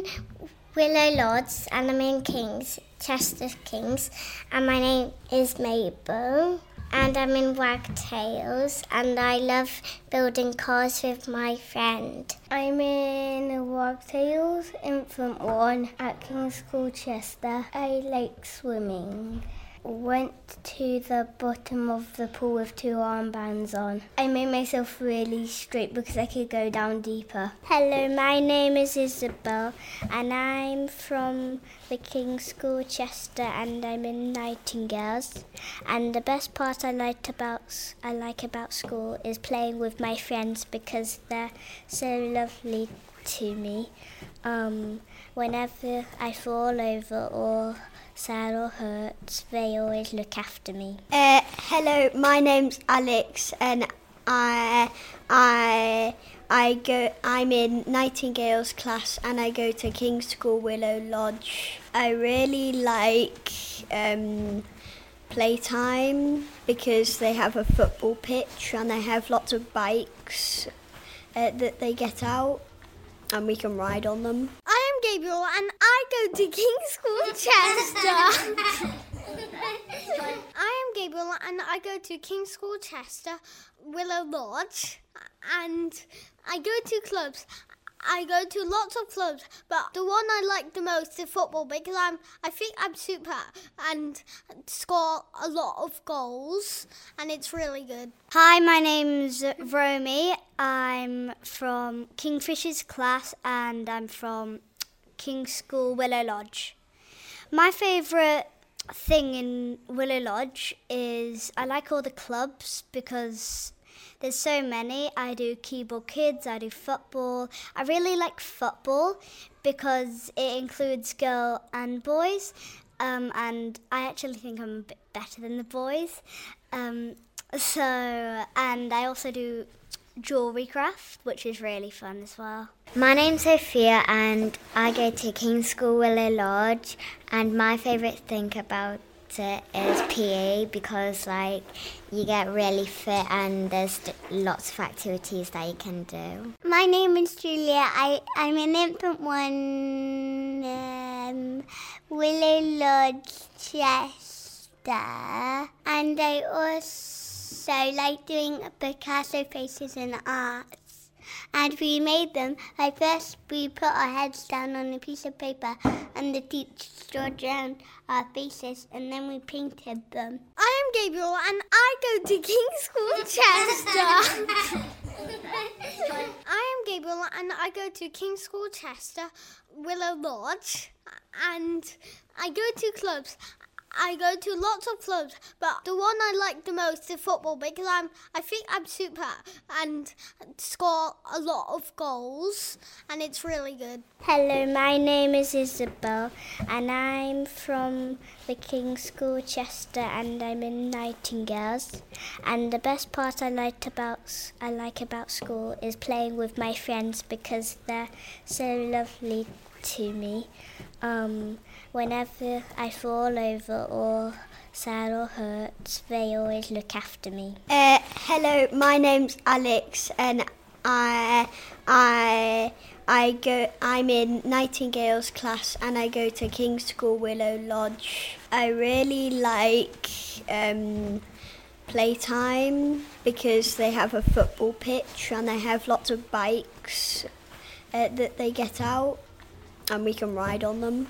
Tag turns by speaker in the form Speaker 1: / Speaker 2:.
Speaker 1: in Willow Lodge and I'm in Chester Kings, and my name is Mabel. And I'm in Wagtails, and I love building cars with my friend. I'm in Wagtails, Infant 1 at King's School Chester. I like swimming. Went to the bottom of the pool with 2 armbands on. I made myself really straight because I could go down deeper. Hello, my name is Isabel and I'm from the King's School Chester and I'm in Nightingales. And the best part I like about school is playing with my friends because they're so lovely to me. Whenever I fall over or sad or hurt, they always look after me.
Speaker 2: Hello, my name's Alex and I'm in Nightingale's class and I go to King's School Willow Lodge. I really like playtime because they have a football pitch and they have lots of bikes that they get out and we can ride on them.
Speaker 1: I am Gabriel and I go to King's School Chester. I am Gabriel and I go to King's School Chester, Willow Lodge, and I go to clubs. I go to lots of clubs, but the one I like the most is football because I think I'm super and score a lot of goals and it's really good.
Speaker 3: Hi, my name's Romy. I'm from Kingfisher's class and I'm from King's School Willow Lodge. My favourite thing in Willow Lodge is I like all the clubs because there's so many. I do Keyboard Kids, I do football. I really like football because it includes girls and boys, and I actually think I'm a bit better than the boys. And I also do jewellery craft, which is really fun as well.
Speaker 1: My name's Sophia and I go to King's School Willow Lodge, and my favourite thing about it is PE because you get really fit and there's lots of activities that you can do.
Speaker 3: My name is Julia. I'm in Infant 1 Willow Lodge Chester, and I also like doing Picasso faces in arts. And we made them. First we put our heads down on a piece of paper and the teacher drew down our faces and then we painted them.
Speaker 1: I am Gabriel and I go to King's School Chester. I am Gabriel and I go to King's School Chester, Willow Lodge, and I go to clubs. I go to lots of clubs, but the one I like the most is football because I think I'm super and score a lot of goals and it's really good. Hello, my name is Isabel and I'm from the King's School Chester and I'm in Nightingales. And the best part I like about school is playing with my friends because they're so lovely to me. Whenever I fall over or sad or hurt, they always look after me.
Speaker 2: Hello, my name's Alex and I'm in Nightingale's class and I go to King's School Willow Lodge. I really like playtime because they have a football pitch and they have lots of bikes that they get out and we can ride on them.